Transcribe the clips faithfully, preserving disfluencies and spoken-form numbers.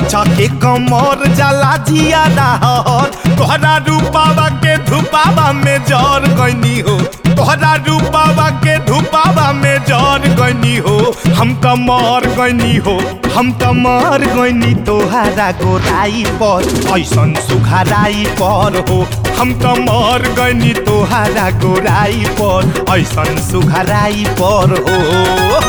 लचा के कमर जाला जिया रहर तोहरा रूपावा के धुपावा में जर गईनी हो तोहरा रूपावा के धुपावा में जर गईनी हो हम त मर गईनी हो हम त मर गईनी तोहरा गोराई पर ऐसन सुघराई पर हो हम त मर गईनी तोहरा गोराई पर ऐसन सुघराई पर हो।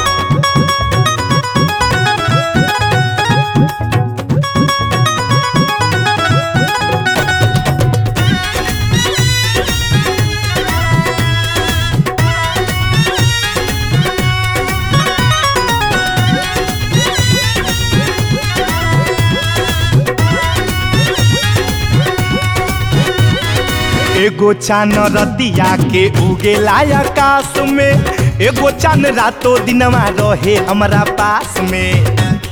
एगो चान रतिया के उगेला आकाश में एगो चान रातों दिनवा रहे हमरा पास में।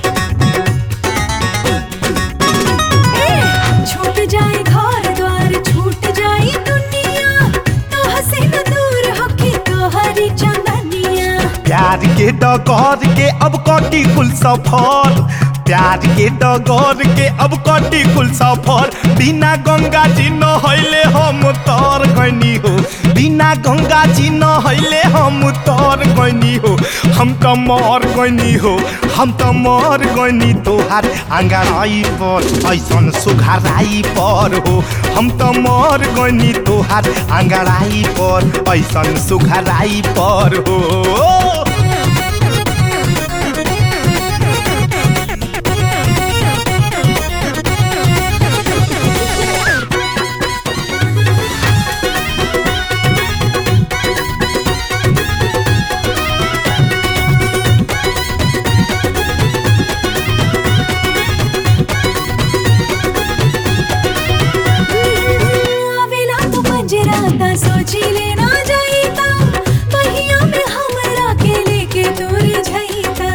छूट जाए घर द्वार छूट जाए दुनिया तो हसे न दूर होके तोहरी चंदनिया। प्यार के डगर के अब कटी कुल सफर प्यार के डगर के अब कटी कुल सफर बिना गंगा जी नहैले हम तर गईनी हो बिना गंगा जी नहैले हम तर गईनी हो हम त मर गईनी हो हम त मर गईनी तोहार आंगराई पर ऐसन सुघराई पर हो हम त मर गईनी तोहार आंगराई पर ऐसन सुघराई पर हो। सोची लेना जाईता बहिया में हमरा के लेके दूर जाईता।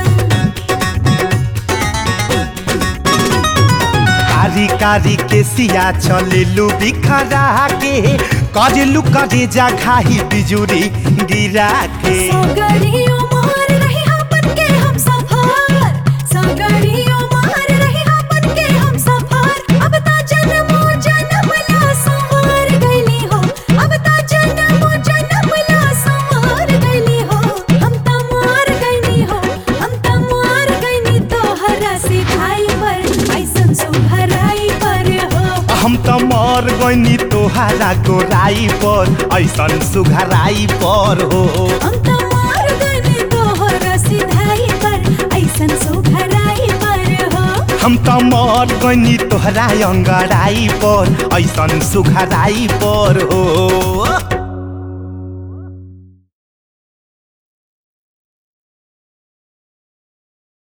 कारी कारी के सिया चलेलू बिखरा के करेलू करे जा घाही बिजुरी गिरा के। सगरियो मार रही अपन के हम सफर सगरियो मार रही अपन के हम सफर अब ता जन्मो जन्म ला संवार गईली हो अब ता जन्मो जन्म ला संवार गईली हो हम त मार गईली हो हम त मार गईली तोहरा सिखाई पर ऐसन सुघराई पर हो हम त मर गईनी तोहरा गोराई पर ऐसन सुघराई पर हो हम त मार गईली तोहरा सिधाई पर ऐसन सुघराई पर हो हम त मर गईनी तोहरा अंगड़ाई पर ऐसन सुघराई पर हो।